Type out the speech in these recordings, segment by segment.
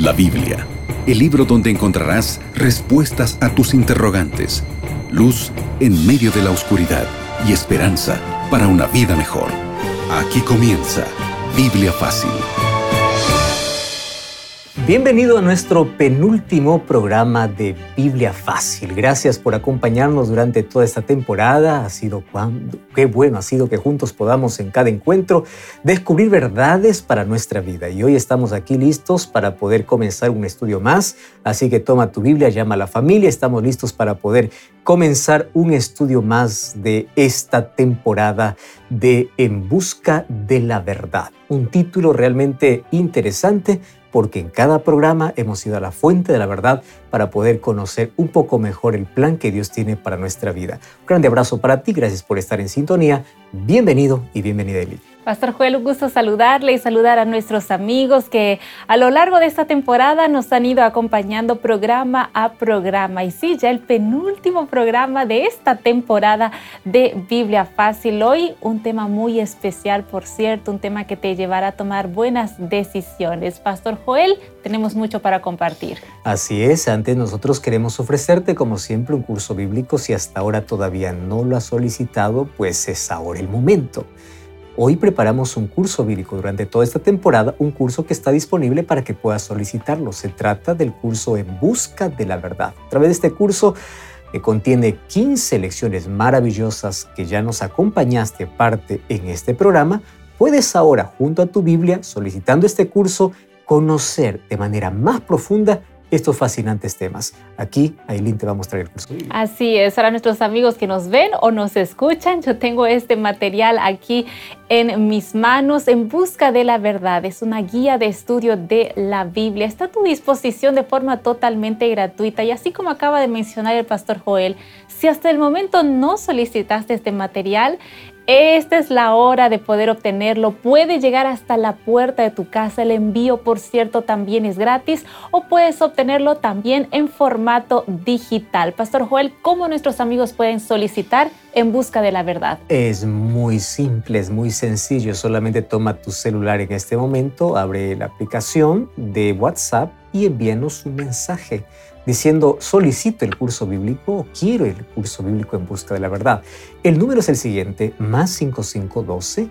La Biblia, el libro donde encontrarás respuestas a tus interrogantes, luz en medio de la oscuridad y esperanza para una vida mejor. Aquí comienza Biblia Fácil. Bienvenido a nuestro penúltimo programa de Biblia Fácil. Gracias por acompañarnos durante toda esta temporada. Qué bueno ha sido que juntos podamos en cada encuentro descubrir verdades para nuestra vida. Y hoy estamos aquí listos para poder comenzar un estudio más. Así que toma tu Biblia, llama a la familia. Estamos listos para poder comenzar un estudio más de esta temporada de En Busca de la Verdad. Un título realmente interesante, porque en cada programa hemos ido a la fuente de la verdad para poder conocer un poco mejor el plan que Dios tiene para nuestra vida. Un grande abrazo para ti, gracias por estar en sintonía. Bienvenido y bienvenida, Eli. Pastor Joel, un gusto saludarle y saludar a nuestros amigos que a lo largo de esta temporada nos han ido acompañando programa a programa. Y sí, ya el penúltimo programa de esta temporada de Biblia Fácil. Hoy un tema muy especial, por cierto, un tema que te llevará a tomar buenas decisiones. Pastor Joel, tenemos mucho para compartir. Así es, antes nosotros queremos ofrecerte como siempre un curso bíblico. Si hasta ahora todavía no lo has solicitado, pues es ahora el momento. Hoy preparamos un curso bíblico durante toda esta temporada, un curso que está disponible para que puedas solicitarlo. Se trata del curso En Busca de la Verdad. A través de este curso que contiene 15 lecciones maravillosas que ya nos acompañaste parte en este programa, puedes ahora, junto a tu Biblia, solicitando este curso, conocer de manera más profunda estos fascinantes temas. Aquí, Ailín te va a mostrar el curso. Así es, para nuestros amigos que nos ven o nos escuchan, yo tengo este material aquí en mis manos, En Busca de la Verdad. Es una guía de estudio de la Biblia. Está a tu disposición de forma totalmente gratuita. Y así como acaba de mencionar el pastor Joel, si hasta el momento no solicitaste este material, esta es la hora de poder obtenerlo. Puede llegar hasta la puerta de tu casa. El envío, por cierto, también es gratis, o puedes obtenerlo también en formato digital. Pastor Joel, ¿cómo nuestros amigos pueden solicitar En Busca de la Verdad? Es muy simple, es muy sencillo. Solamente toma tu celular en este momento, abre la aplicación de WhatsApp y envíanos un mensaje diciendo: solicito el curso bíblico o quiero el curso bíblico En Busca de la Verdad. El número es el siguiente: +5512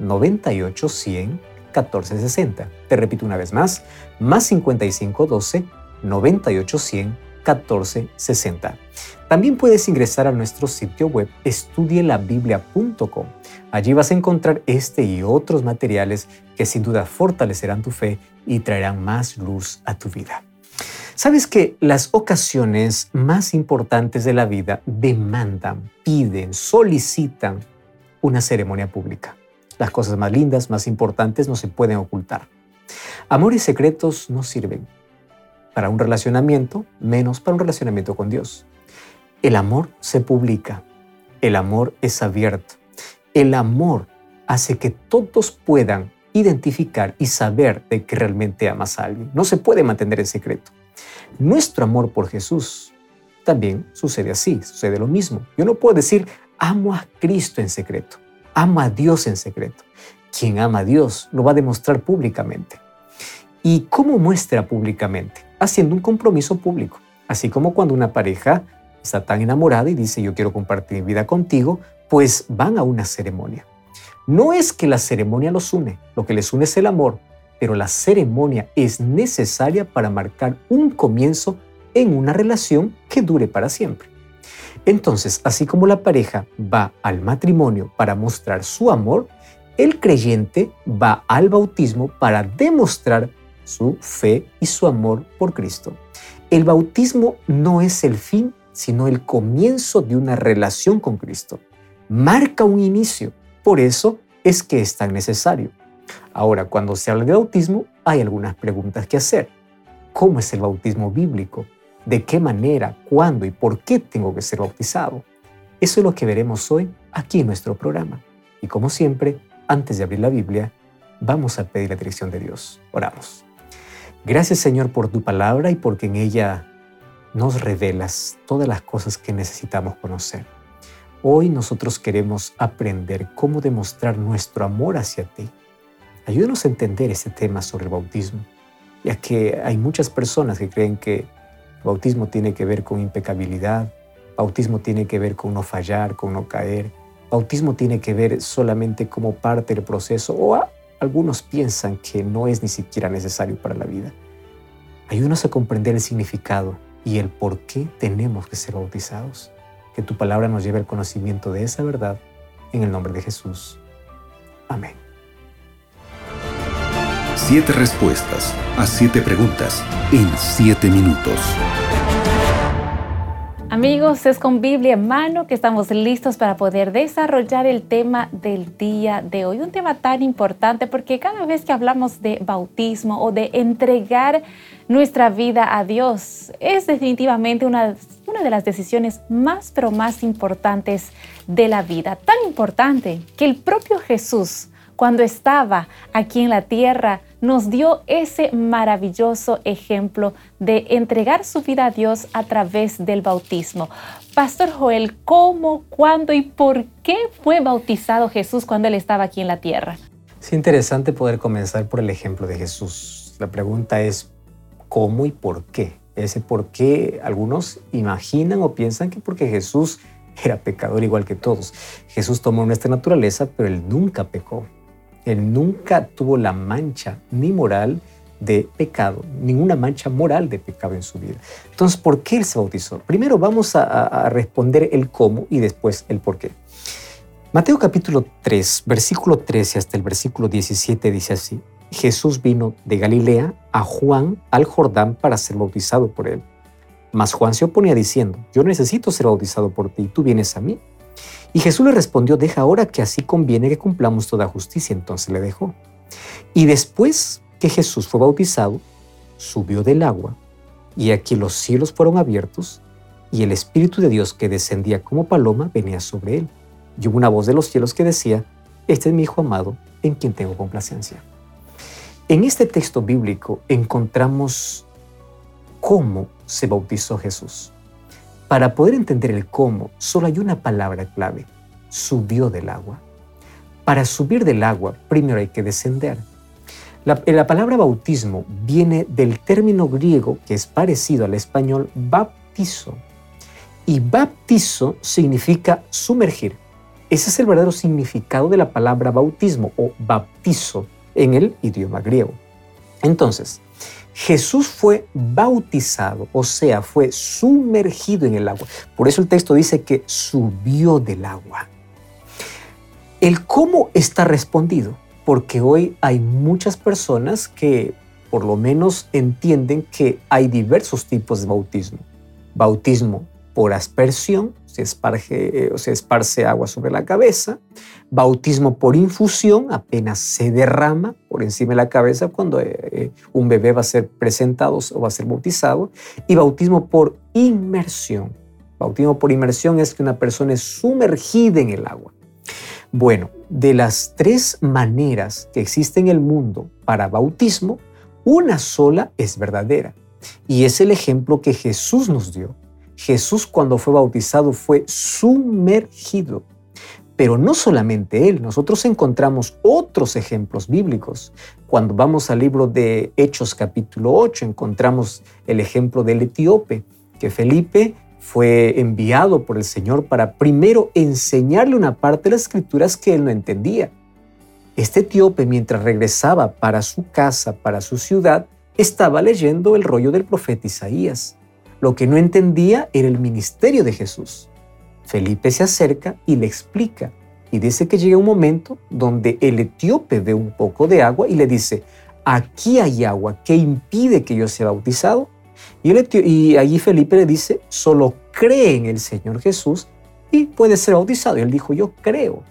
98 100 1460. Te repito una vez más: +5512 98 100 1460. También puedes ingresar a nuestro sitio web estudielabiblia.com. Allí vas a encontrar este y otros materiales que sin duda fortalecerán tu fe y traerán más luz a tu vida. ¿Sabes que las ocasiones más importantes de la vida demandan, piden, solicitan una ceremonia pública? Las cosas más lindas, más importantes no se pueden ocultar. Amores secretos no sirven para un relacionamiento, menos para un relacionamiento con Dios. El amor se publica, el amor es abierto, el amor hace que todos puedan identificar y saber de que realmente amas a alguien. No se puede mantener en secreto. Nuestro amor por Jesús también sucede así, sucede lo mismo. Yo no puedo decir amo a Cristo en secreto, amo a Dios en secreto. Quien ama a Dios lo va a demostrar públicamente. ¿Y cómo muestra públicamente? Haciendo un compromiso público. Así como cuando una pareja está tan enamorada y dice: yo quiero compartir mi vida contigo, pues van a una ceremonia. No es que la ceremonia los une, lo que les une es el amor, pero la ceremonia es necesaria para marcar un comienzo en una relación que dure para siempre. Entonces, así como la pareja va al matrimonio para mostrar su amor, el creyente va al bautismo para demostrar su fe y su amor por Cristo. El bautismo no es el fin, sino el comienzo de una relación con Cristo. Marca un inicio, por eso es que es tan necesario. Ahora, cuando se habla de bautismo, hay algunas preguntas que hacer. ¿Cómo es el bautismo bíblico? ¿De qué manera, cuándo y por qué tengo que ser bautizado? Eso es lo que veremos hoy aquí en nuestro programa. Y como siempre, antes de abrir la Biblia, vamos a pedir la dirección de Dios. Oramos. Gracias, Señor, por tu palabra y porque en ella nos revelas todas las cosas que necesitamos conocer. Hoy nosotros queremos aprender cómo demostrar nuestro amor hacia ti. Ayúdanos a entender este tema sobre el bautismo. ya que hay muchas personas que creen que el bautismo tiene que ver con impecabilidad, bautismo tiene que ver con no fallar, con no caer, bautismo tiene que ver solamente como parte del proceso, o algunos piensan que no es ni siquiera necesario para la vida. Ayúdanos a comprender el significado y el por qué tenemos que ser bautizados. Que tu palabra nos lleve al conocimiento de esa verdad, en el nombre de Jesús. Amén. 7 respuestas a 7 preguntas en 7 minutos. Amigos, es con Biblia en mano que estamos listos para poder desarrollar el tema del día de hoy. Un tema tan importante porque cada vez que hablamos de bautismo o de entregar nuestra vida a Dios, es definitivamente una de las decisiones más, pero más importantes de la vida. Tan importante que el propio Jesús, cuando estaba aquí en la tierra, nos dio ese maravilloso ejemplo de entregar su vida a Dios a través del bautismo. Pastor Joel, ¿cómo, cuándo y por qué fue bautizado Jesús cuando Él estaba aquí en la tierra? Es interesante poder comenzar por el ejemplo de Jesús. La pregunta es ¿cómo y por qué? Ese por qué algunos imaginan o piensan que porque Jesús era pecador igual que todos. Jesús tomó nuestra naturaleza, pero Él nunca pecó. Él nunca tuvo la mancha ni moral de pecado, ninguna mancha moral de pecado en su vida. Entonces, ¿por qué Él se bautizó? Primero vamos a responder el cómo y después el por qué. Mateo capítulo 3, versículo 13 hasta el versículo 17 dice así: Jesús vino de Galilea a Juan al Jordán para ser bautizado por él. Mas Juan se oponía diciendo: yo necesito ser bautizado por ti, ¿tú vienes a mí? Y Jesús le respondió: deja ahora, que así conviene que cumplamos toda justicia. Entonces le dejó. Y después que Jesús fue bautizado, subió del agua, y aquí los cielos fueron abiertos, y el Espíritu de Dios, que descendía como paloma, venía sobre él. Y hubo una voz de los cielos que decía: este es mi Hijo amado, en quien tengo complacencia. En este texto bíblico encontramos cómo se bautizó Jesús. Para poder entender el cómo, solo hay una palabra clave: subió del agua. Para subir del agua, primero hay que descender. La palabra bautismo viene del término griego que es parecido al español baptizo. Y baptizo significa sumergir. Ese es el verdadero significado de la palabra bautismo o baptizo en el idioma griego. Entonces, Jesús fue bautizado, o sea, fue sumergido en el agua. Por eso el texto dice que subió del agua. El cómo está respondido, porque hoy hay muchas personas que por lo menos entienden que hay diversos tipos de bautismo. Bautismo por aspersión, se esparce agua sobre la cabeza. Bautismo por infusión, apenas se derrama por encima de la cabeza cuando un bebé va a ser presentado o va a ser bautizado. Y bautismo por inmersión. Bautismo por inmersión es que una persona es sumergida en el agua. Bueno, de las 3 maneras que existen en el mundo para bautismo, una sola es verdadera. Y es el ejemplo que Jesús nos dio. Jesús, cuando fue bautizado, fue sumergido. Pero no solamente él, nosotros encontramos otros ejemplos bíblicos. Cuando vamos al libro de Hechos capítulo 8, encontramos el ejemplo del etíope, que Felipe fue enviado por el Señor para primero enseñarle una parte de las Escrituras que él no entendía. Este etíope, mientras regresaba para su casa, para su ciudad, estaba leyendo el rollo del profeta Isaías. Lo que no entendía era el ministerio de Jesús. Felipe se acerca y le explica. Y dice que llega un momento donde el etíope ve un poco de agua y le dice: aquí hay agua, ¿qué impide que yo sea bautizado? Y allí Felipe le dice: solo cree en el Señor Jesús y puede ser bautizado. Y él dijo: yo creo.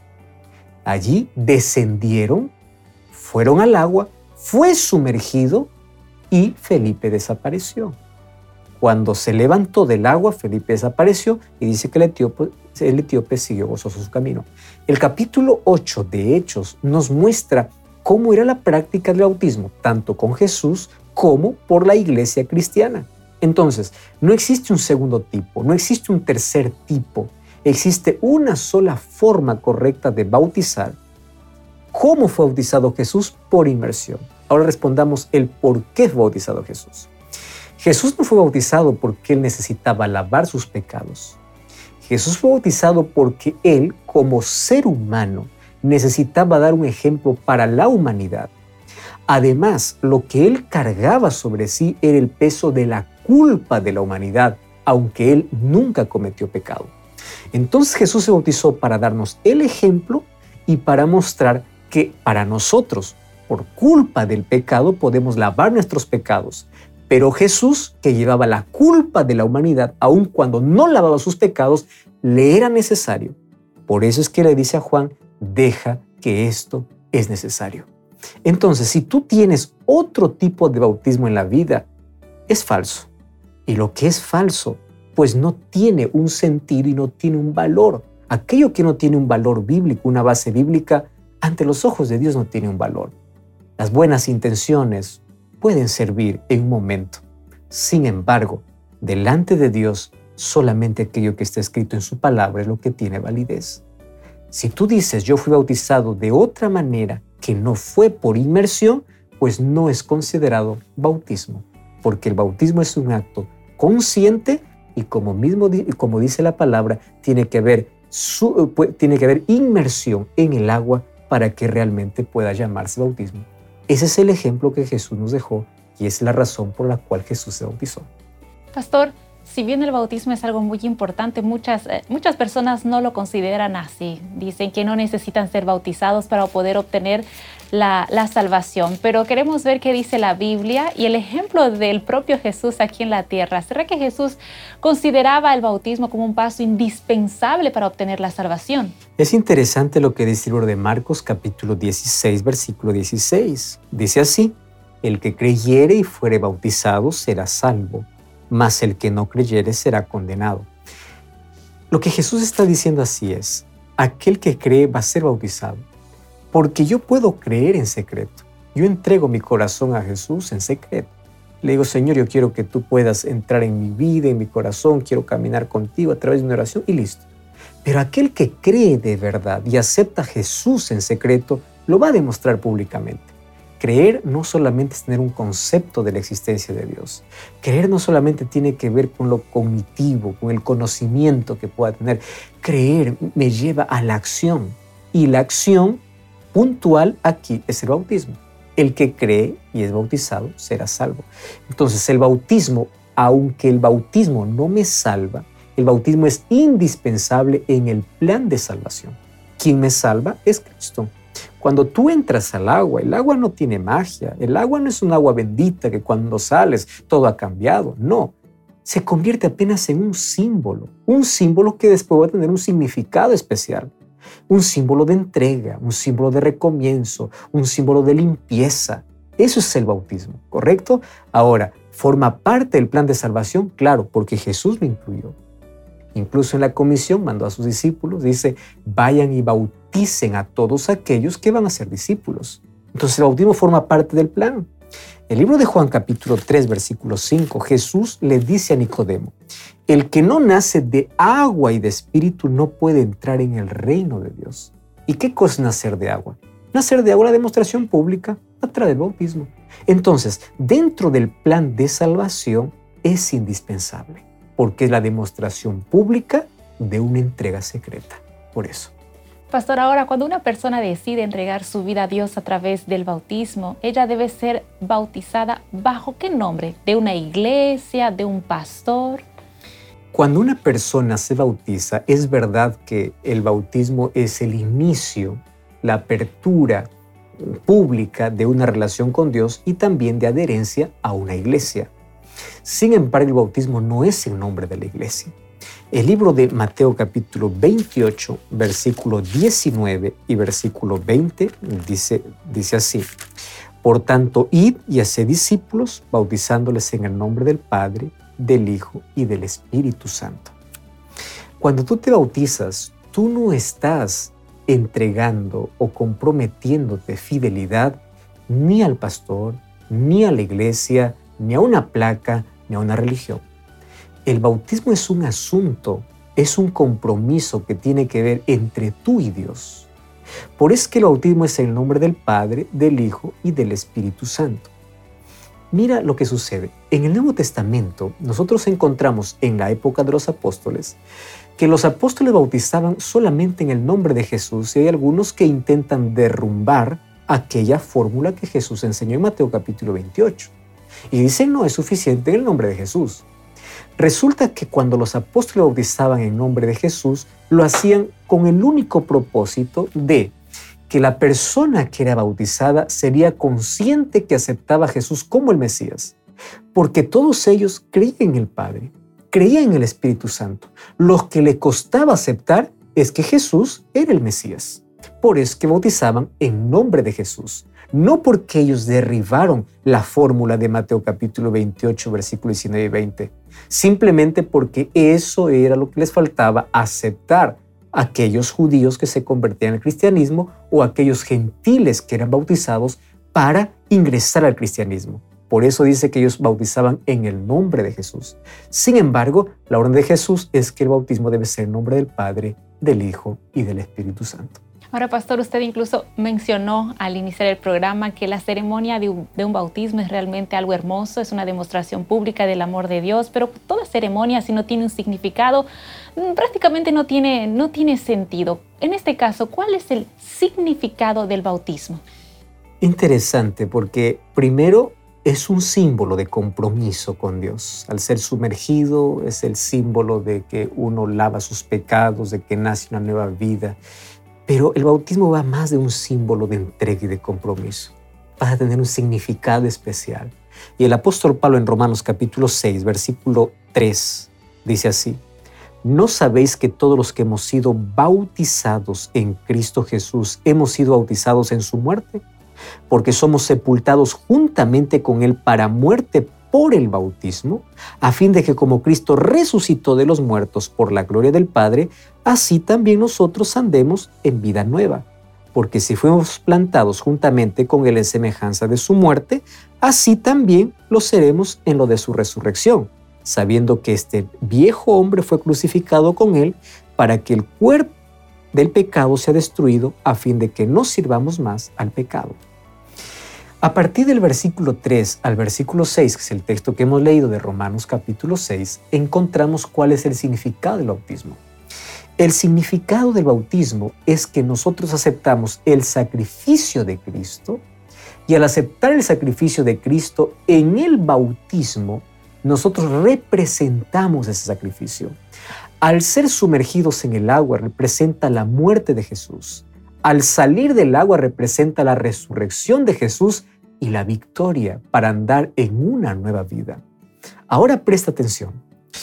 Allí descendieron, fueron al agua, fue sumergido y Felipe desapareció. Cuando se levantó del agua, Felipe desapareció y dice que el etíope siguió gozoso su camino. El capítulo 8 de Hechos nos muestra cómo era la práctica del bautismo, tanto con Jesús como por la iglesia cristiana. Entonces, no existe un segundo tipo, no existe un tercer tipo. Existe una sola forma correcta de bautizar. ¿Cómo fue bautizado Jesús? Por inmersión. Ahora respondamos el por qué fue bautizado Jesús. Jesús no fue bautizado porque Él necesitaba lavar sus pecados. Jesús fue bautizado porque Él, como ser humano, necesitaba dar un ejemplo para la humanidad. Además, lo que Él cargaba sobre sí era el peso de la culpa de la humanidad, aunque Él nunca cometió pecado. Entonces Jesús se bautizó para darnos el ejemplo y para mostrar que para nosotros, por culpa del pecado, podemos lavar nuestros pecados. Pero Jesús, que llevaba la culpa de la humanidad, aun cuando no lavaba sus pecados, le era necesario. Por eso es que le dice a Juan, deja que esto es necesario. Entonces, si tú tienes otro tipo de bautismo en la vida, es falso. Y lo que es falso, pues no tiene un sentido y no tiene un valor. Aquello que no tiene un valor bíblico, una base bíblica, ante los ojos de Dios no tiene un valor. Las buenas intenciones pueden servir en un momento. Sin embargo, delante de Dios, solamente aquello que está escrito en su palabra es lo que tiene validez. Si tú dices, yo fui bautizado de otra manera que no fue por inmersión, pues no es considerado bautismo, porque el bautismo es un acto consciente y como dice la palabra, tiene que haber inmersión en el agua para que realmente pueda llamarse bautismo. Ese es el ejemplo que Jesús nos dejó y es la razón por la cual Jesús se bautizó. Pastor, si bien el bautismo es algo muy importante, muchas personas no lo consideran así. Dicen que no necesitan ser bautizados para poder obtener la salvación. Pero queremos ver qué dice la Biblia y el ejemplo del propio Jesús aquí en la tierra. ¿Será que Jesús consideraba el bautismo como un paso indispensable para obtener la salvación? Es interesante lo que dice el libro de Marcos, capítulo 16, versículo 16. Dice así, el que creyere y fuere bautizado será salvo, mas el que no creyere será condenado. Lo que Jesús está diciendo así es, aquel que cree va a ser bautizado, porque yo puedo creer en secreto. Yo entrego mi corazón a Jesús en secreto. Le digo, Señor, yo quiero que tú puedas entrar en mi vida, en mi corazón, quiero caminar contigo a través de una oración y listo. Pero aquel que cree de verdad y acepta a Jesús en secreto, lo va a demostrar públicamente. Creer no solamente es tener un concepto de la existencia de Dios. Creer no solamente tiene que ver con lo cognitivo, con el conocimiento que pueda tener. Creer me lleva a la acción. Y la acción puntual aquí es el bautismo. El que cree y es bautizado será salvo. Entonces el bautismo, aunque el bautismo no me salva, el bautismo es indispensable en el plan de salvación. ¿Quién me salva? Es Cristo. Cuando tú entras al agua, el agua no tiene magia. El agua no es un agua bendita que cuando sales todo ha cambiado. No, se convierte apenas en un símbolo que después va a tener un significado especial. Un símbolo de entrega, un símbolo de recomienzo, un símbolo de limpieza. Eso es el bautismo, ¿correcto? Ahora, ¿forma parte del plan de salvación? Claro, porque Jesús me incluyó. Incluso en la comisión mandó a sus discípulos, dice, vayan y bauticen a todos aquellos que van a ser discípulos. Entonces el bautismo forma parte del plan. El libro de Juan capítulo 3, versículo 5, Jesús le dice a Nicodemo, el que no nace de agua y de espíritu no puede entrar en el reino de Dios. ¿Y qué cosa es nacer de agua? Nacer de agua, la demostración pública a través del bautismo. Entonces, dentro del plan de salvación es indispensable, porque es la demostración pública de una entrega secreta. Por eso. Pastor, ahora cuando una persona decide entregar su vida a Dios a través del bautismo, ella debe ser bautizada ¿bajo qué nombre? ¿De una iglesia? ¿De un pastor? Cuando una persona se bautiza, es verdad que el bautismo es el inicio, la apertura pública de una relación con Dios y también de adherencia a una iglesia. Sin embargo, el bautismo no es el nombre de la iglesia. El libro de Mateo capítulo 28, versículo 19 y versículo 20 dice así, por tanto, id y haced discípulos, bautizándoles en el nombre del Padre, del Hijo y del Espíritu Santo. Cuando tú te bautizas, tú no estás entregando o comprometiéndote fidelidad ni al pastor, ni a la iglesia, ni a una placa, ni a una religión. El bautismo es un asunto, es un compromiso que tiene que ver entre tú y Dios. Por eso que el bautismo es en el nombre del Padre, del Hijo y del Espíritu Santo. Mira lo que sucede. En el Nuevo Testamento, nosotros encontramos en la época de los apóstoles que los apóstoles bautizaban solamente en el nombre de Jesús, y hay algunos que intentan derrumbar aquella fórmula que Jesús enseñó en Mateo capítulo 28. Y dicen, no, es suficiente en el nombre de Jesús. Resulta que cuando los apóstoles bautizaban en nombre de Jesús, lo hacían con el único propósito de que la persona que era bautizada sería consciente que aceptaba a Jesús como el Mesías, porque todos ellos creían en el Padre, creían en el Espíritu Santo. Lo que le costaba aceptar es que Jesús era el Mesías. Por eso que bautizaban en nombre de Jesús, no porque ellos derribaron la fórmula de Mateo capítulo 28, versículos 19 y 20, simplemente porque eso era lo que les faltaba aceptar a aquellos judíos que se convertían al cristianismo o aquellos gentiles que eran bautizados para ingresar al cristianismo. Por eso dice que ellos bautizaban en el nombre de Jesús. Sin embargo, la orden de Jesús es que el bautismo debe ser en nombre del Padre, del Hijo y del Espíritu Santo. Ahora, pastor, usted incluso mencionó al iniciar el programa que la ceremonia de un bautismo es realmente algo hermoso, es una demostración pública del amor de Dios, pero toda ceremonia, si no tiene un significado, prácticamente no tiene sentido. En este caso, ¿cuál es el significado del bautismo? Interesante, porque primero es un símbolo de compromiso con Dios. Al ser sumergido es el símbolo de que uno lava sus pecados, de que nace una nueva vida. Pero el bautismo va más de un símbolo de entrega y de compromiso. Va a tener un significado especial. Y el apóstol Pablo en Romanos capítulo 6, versículo 3, dice así: ¿No sabéis que todos los que hemos sido bautizados en Cristo Jesús hemos sido bautizados en su muerte? Porque somos sepultados juntamente con Él para muerte por el bautismo, a fin de que como Cristo resucitó de los muertos por la gloria del Padre, así también nosotros andemos en vida nueva. Porque si fuimos plantados juntamente con Él en semejanza de su muerte, así también lo seremos en lo de su resurrección, sabiendo que este viejo hombre fue crucificado con Él para que el cuerpo del pecado sea destruido, a fin de que no sirvamos más al pecado. A partir del versículo 3 al versículo 6, que es el texto que hemos leído de Romanos capítulo 6, encontramos cuál es el significado del bautismo. El significado del bautismo es que nosotros aceptamos el sacrificio de Cristo, y al aceptar el sacrificio de Cristo en el bautismo, nosotros representamos ese sacrificio. Al ser sumergidos en el agua representa la muerte de Jesús. Al salir del agua representa la resurrección de Jesús y la victoria para andar en una nueva vida. Ahora presta atención.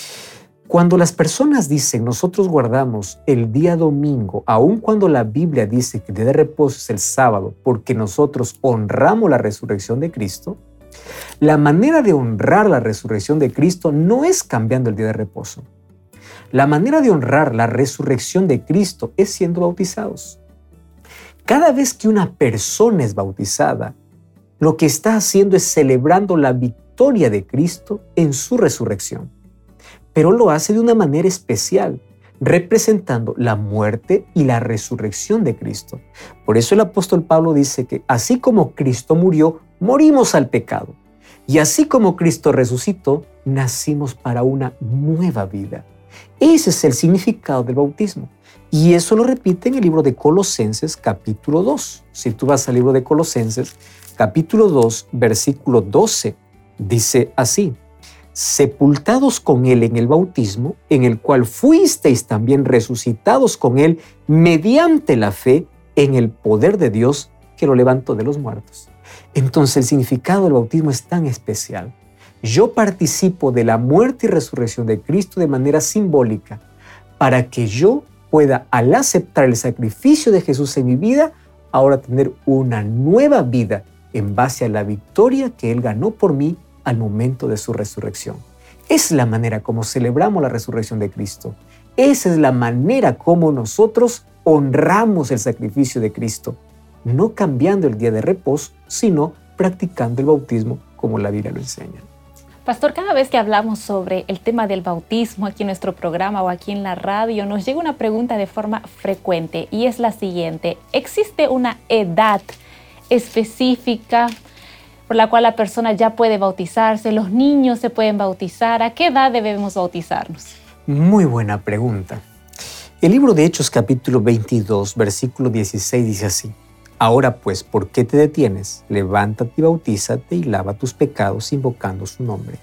Cuando las personas dicen nosotros guardamos el día domingo, aun cuando la Biblia dice que el día de reposo es el sábado, porque nosotros honramos la resurrección de Cristo, la manera de honrar la resurrección de Cristo no es cambiando el día de reposo. La manera de honrar la resurrección de Cristo es siendo bautizados. Cada vez que una persona es bautizada, lo que está haciendo es celebrando la victoria de Cristo en su resurrección. Pero lo hace de una manera especial, representando la muerte y la resurrección de Cristo. Por eso el apóstol Pablo dice que así como Cristo murió, morimos al pecado. Y así como Cristo resucitó, nacimos para una nueva vida. Ese es el significado del bautismo. Y eso lo repite en el libro de Colosenses capítulo 2. Si tú vas al libro de Colosenses capítulo 2, versículo 12, dice así: sepultados con Él en el bautismo, en el cual fuisteis también resucitados con Él mediante la fe en el poder de Dios que lo levantó de los muertos. Entonces el significado del bautismo es tan especial. Yo participo de la muerte y resurrección de Cristo de manera simbólica para que yo pueda, al aceptar el sacrificio de Jesús en mi vida, ahora tener una nueva vida en base a la victoria que Él ganó por mí al momento de su resurrección. Es la manera como celebramos la resurrección de Cristo. Esa es la manera como nosotros honramos el sacrificio de Cristo, no cambiando el día de reposo, sino practicando el bautismo como la Biblia lo enseña. Pastor, cada vez que hablamos sobre el tema del bautismo aquí en nuestro programa o aquí en la radio, nos llega una pregunta de forma frecuente y es la siguiente. ¿Existe una edad específica por la cual la persona ya puede bautizarse? ¿Los niños se pueden bautizar? ¿A qué edad debemos bautizarnos? Muy buena pregunta. El libro de Hechos capítulo 22, versículo 16 dice así: Ahora pues, ¿por qué te detienes? Levántate y bautízate y lava tus pecados invocando su nombre.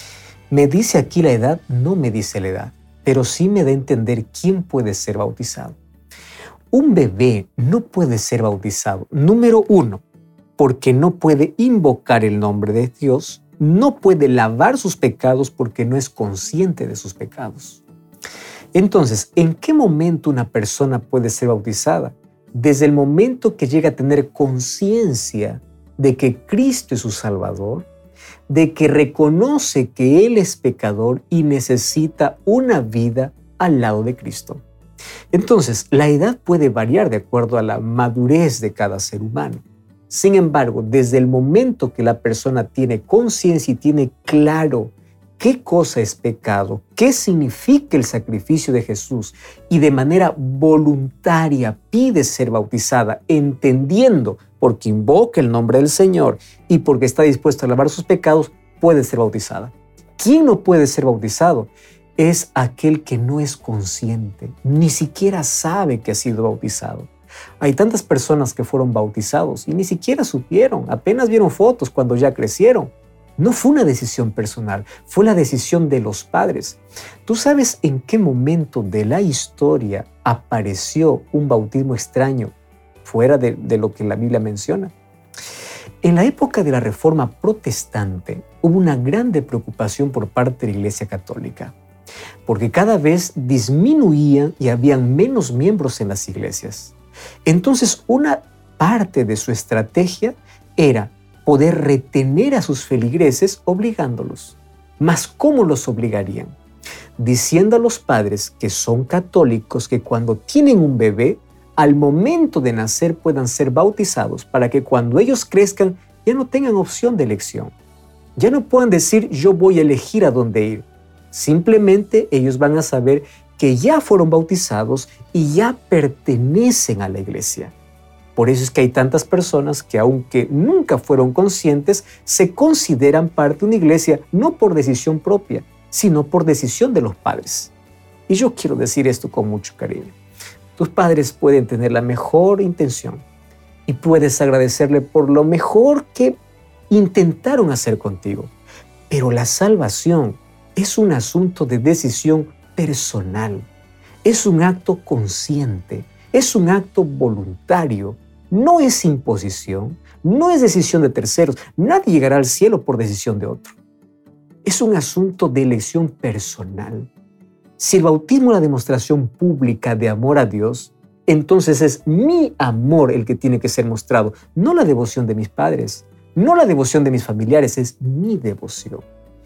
Me dice aquí la edad, no me dice la edad, pero sí me da a entender quién puede ser bautizado. Un bebé no puede ser bautizado, número uno, porque no puede invocar el nombre de Dios, no puede lavar sus pecados porque no es consciente de sus pecados. Entonces, ¿en qué momento una persona puede ser bautizada? Desde el momento que llega a tener conciencia de que Cristo es su Salvador, de que reconoce que Él es pecador y necesita una vida al lado de Cristo. Entonces, la edad puede variar de acuerdo a la madurez de cada ser humano. Sin embargo, desde el momento que la persona tiene conciencia y tiene claro qué cosa es pecado, qué significa el sacrificio de Jesús y de manera voluntaria pide ser bautizada, entendiendo porque invoca el nombre del Señor y porque está dispuesto a lavar sus pecados, puede ser bautizada. ¿Quién no puede ser bautizado? Es aquel que no es consciente, ni siquiera sabe que ha sido bautizado. Hay tantas personas que fueron bautizados y ni siquiera supieron, apenas vieron fotos cuando ya crecieron. No fue una decisión personal, fue la decisión de los padres. ¿Tú sabes en qué momento de la historia apareció un bautismo extraño fuera de lo que la Biblia menciona? En la época de la Reforma Protestante hubo una grande preocupación por parte de la Iglesia Católica, porque cada vez disminuían y habían menos miembros en las iglesias. Entonces, una parte de su estrategia era poder retener a sus feligreses obligándolos. ¿Mas cómo los obligarían? Diciendo a los padres que son católicos que cuando tienen un bebé, al momento de nacer puedan ser bautizados para que cuando ellos crezcan ya no tengan opción de elección. Ya no puedan decir yo voy a elegir a dónde ir. Simplemente ellos van a saber que ya fueron bautizados y ya pertenecen a la iglesia. Por eso es que hay tantas personas que, aunque nunca fueron conscientes, se consideran parte de una iglesia no por decisión propia, sino por decisión de los padres. Y yo quiero decir esto con mucho cariño. Tus padres pueden tener la mejor intención y puedes agradecerle por lo mejor que intentaron hacer contigo. Pero la salvación es un asunto de decisión personal. Es un acto consciente, es un acto voluntario. No es imposición, no es decisión de terceros. Nadie llegará al cielo por decisión de otro. Es un asunto de elección personal. Si el bautismo es la demostración pública de amor a Dios, entonces es mi amor el que tiene que ser mostrado, no la devoción de mis padres, no la devoción de mis familiares, es mi devoción.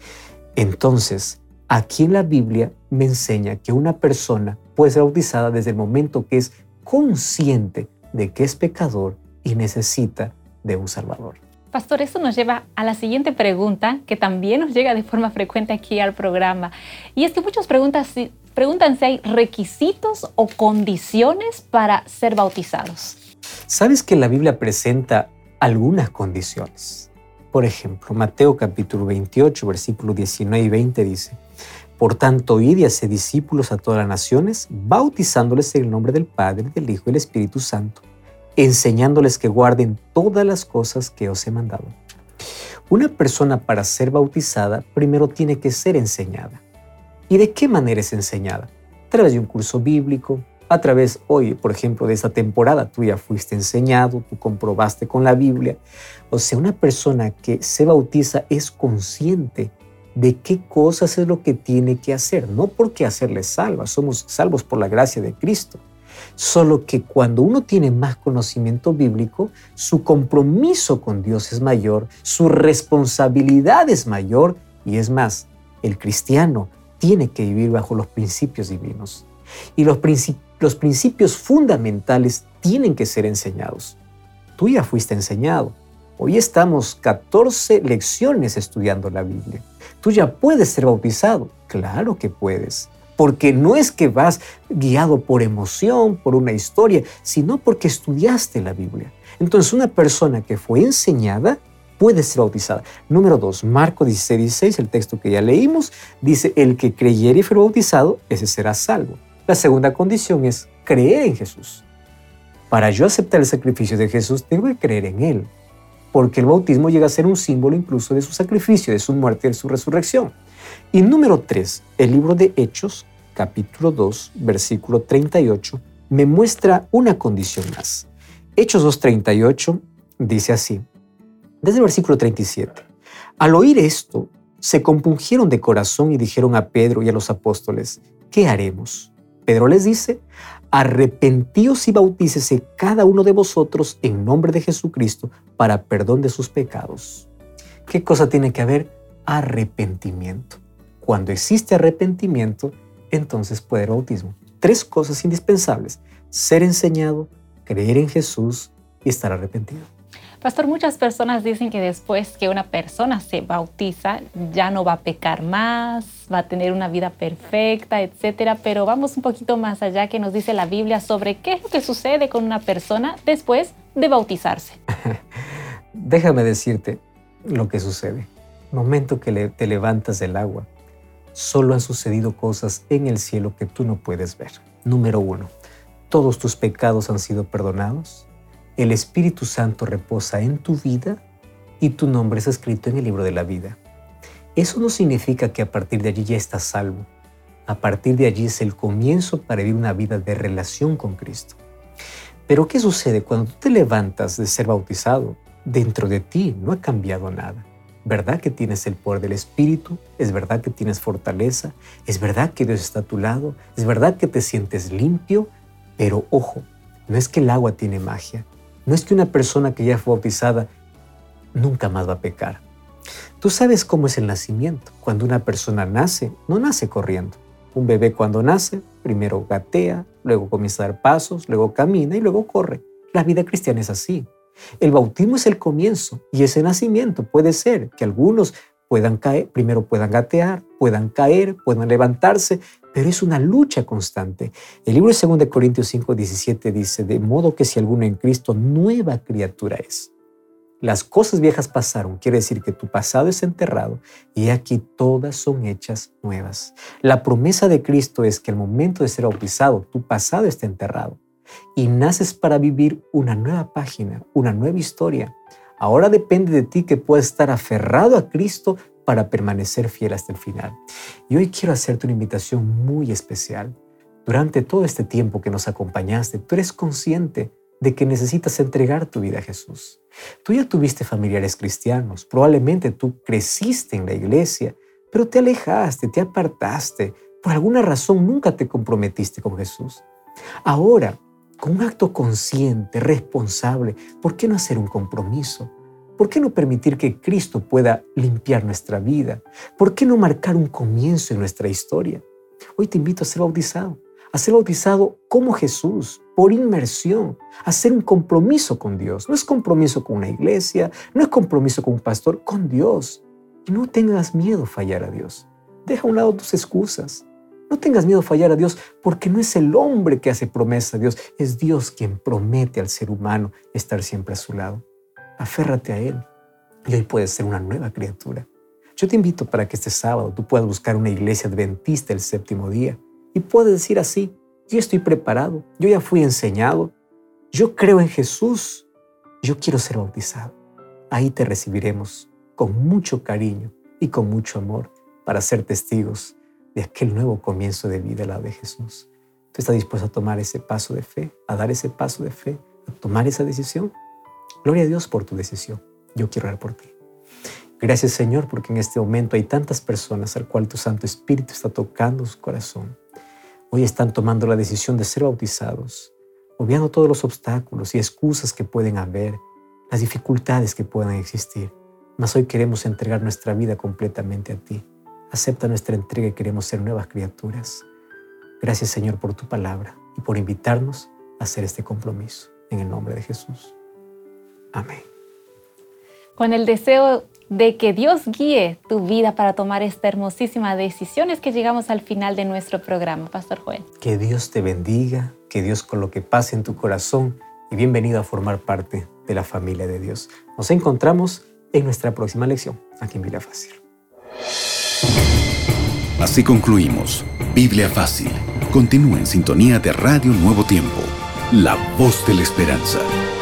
Entonces, aquí en la Biblia me enseña que una persona puede ser bautizada desde el momento que es consciente de que es pecador y necesita de un Salvador. Pastor, eso nos lleva a la siguiente pregunta que también nos llega de forma frecuente aquí al programa. Y es que muchos preguntan si hay requisitos o condiciones para ser bautizados. ¿Sabes que la Biblia presenta algunas condiciones? Por ejemplo, Mateo capítulo 28, versículos 19 y 20 dice: Por tanto, id y haced discípulos a todas las naciones, bautizándoles en el nombre del Padre, del Hijo y del Espíritu Santo, enseñándoles que guarden todas las cosas que os he mandado. Una persona para ser bautizada primero tiene que ser enseñada. ¿Y de qué manera es enseñada? A través de un curso bíblico, a través hoy, por ejemplo, de esta temporada, tú ya fuiste enseñado, tú comprobaste con la Biblia. O sea, una persona que se bautiza es consciente de qué cosas es lo que tiene que hacer, no porque hacerle salva, somos salvos por la gracia de Cristo. Solo que cuando uno tiene más conocimiento bíblico, su compromiso con Dios es mayor, su responsabilidad es mayor y es más, el cristiano tiene que vivir bajo los principios divinos. Y los principios fundamentales tienen que ser enseñados. Tú ya fuiste enseñado. Hoy estamos 14 lecciones estudiando la Biblia. ¿Tú ya puedes ser bautizado? Claro que puedes. Porque no es que vas guiado por emoción, por una historia, sino porque estudiaste la Biblia. Entonces, una persona que fue enseñada puede ser bautizada. Número 2, Marcos 16:16, el texto que ya leímos, dice, el que creyere y fuere bautizado, ese será salvo. La segunda condición es creer en Jesús. Para yo aceptar el sacrificio de Jesús, tengo que creer en Él. Porque el bautismo llega a ser un símbolo incluso de su sacrificio, de su muerte y de su resurrección. Y número 3, el libro de Hechos, capítulo 2, versículo 38, me muestra una condición más. Hechos 2:38 dice así, desde el versículo 37. Al oír esto, se compungieron de corazón y dijeron a Pedro y a los apóstoles, ¿qué haremos? Pedro les dice, arrepentíos y bautícese cada uno de vosotros en nombre de Jesucristo para perdón de sus pecados. ¿Qué cosa tiene que haber? Arrepentimiento. Cuando existe arrepentimiento, entonces puede haber bautismo. 3 cosas indispensables: ser enseñado, creer en Jesús y estar arrepentido. Pastor, muchas personas dicen que después que una persona se bautiza, ya no va a pecar más, va a tener una vida perfecta, etcétera. Pero vamos un poquito más allá, que nos dice la Biblia sobre qué es lo que sucede con una persona después de bautizarse. Déjame decirte lo que sucede. El momento que te levantas del agua, solo han sucedido cosas en el cielo que tú no puedes ver. Número 1, todos tus pecados han sido perdonados. El Espíritu Santo reposa en tu vida y tu nombre es escrito en el libro de la vida. Eso no significa que a partir de allí ya estás salvo. A partir de allí es el comienzo para vivir una vida de relación con Cristo. Pero ¿qué sucede? Cuando tú te levantas de ser bautizado, dentro de ti no ha cambiado nada. ¿Verdad que tienes el poder del Espíritu? ¿Es verdad que tienes fortaleza? ¿Es verdad que Dios está a tu lado? ¿Es verdad que te sientes limpio? Pero ojo, no es que el agua tiene magia. No es que una persona que ya fue bautizada nunca más va a pecar. Tú sabes cómo es el nacimiento. Cuando una persona nace, no nace corriendo. Un bebé cuando nace, primero gatea, luego comienza a dar pasos, luego camina y luego corre. La vida cristiana es así. El bautismo es el comienzo y ese nacimiento puede ser que algunos puedan caer, primero puedan gatear, puedan caer, puedan levantarse, pero es una lucha constante. El libro de 2 Corintios 5:17 dice, de modo que si alguno en Cristo, nueva criatura es. Las cosas viejas pasaron, quiere decir que tu pasado es enterrado y aquí todas son hechas nuevas. La promesa de Cristo es que al momento de ser bautizado, tu pasado está enterrado y naces para vivir una nueva página, una nueva historia. Ahora depende de ti que puedas estar aferrado a Cristo para permanecer fiel hasta el final. Y hoy quiero hacerte una invitación muy especial. Durante todo este tiempo que nos acompañaste, tú eres consciente de que necesitas entregar tu vida a Jesús. Tú ya tuviste familiares cristianos, probablemente tú creciste en la iglesia, pero te alejaste, te apartaste. Por alguna razón nunca te comprometiste con Jesús. Ahora, con un acto consciente, responsable, ¿por qué no hacer un compromiso? ¿Por qué no permitir que Cristo pueda limpiar nuestra vida? ¿Por qué no marcar un comienzo en nuestra historia? Hoy te invito a ser bautizado como Jesús, por inmersión, a hacer un compromiso con Dios. No es compromiso con una iglesia, no es compromiso con un pastor, con Dios. Y no tengas miedo a fallar a Dios. Deja a un lado tus excusas. No tengas miedo a fallar a Dios, porque no es el hombre que hace promesa a Dios, es Dios quien promete al ser humano estar siempre a su lado. Aférrate a Él y hoy puedes ser una nueva criatura. Yo te invito para que este sábado tú puedas buscar una iglesia adventista el 7º día y puedas decir así, yo estoy preparado, yo ya fui enseñado, yo creo en Jesús, yo quiero ser bautizado. Ahí te recibiremos con mucho cariño y con mucho amor para ser testigos de aquel nuevo comienzo de vida al lado de Jesús. ¿Tú estás dispuesto a tomar ese paso de fe, a dar ese paso de fe, a tomar esa decisión? Gloria a Dios por tu decisión. Yo quiero orar por ti. Gracias, Señor, porque en este momento hay tantas personas al cual tu Santo Espíritu está tocando su corazón. Hoy están tomando la decisión de ser bautizados, obviando todos los obstáculos y excusas que pueden haber, las dificultades que puedan existir. Mas hoy queremos entregar nuestra vida completamente a ti. Acepta nuestra entrega y queremos ser nuevas criaturas. Gracias, Señor, por tu palabra y por invitarnos a hacer este compromiso. En el nombre de Jesús. Amén. Con el deseo de que Dios guíe tu vida para tomar esta hermosísima decisión, es que llegamos al final de nuestro programa, Pastor Joel. Que Dios te bendiga, que Dios coloque paz en tu corazón y bienvenido a formar parte de la familia de Dios. Nos encontramos en nuestra próxima lección, aquí en Biblia Fácil. Así concluimos Biblia Fácil. Continúa en sintonía de Radio Nuevo Tiempo, la voz de la esperanza.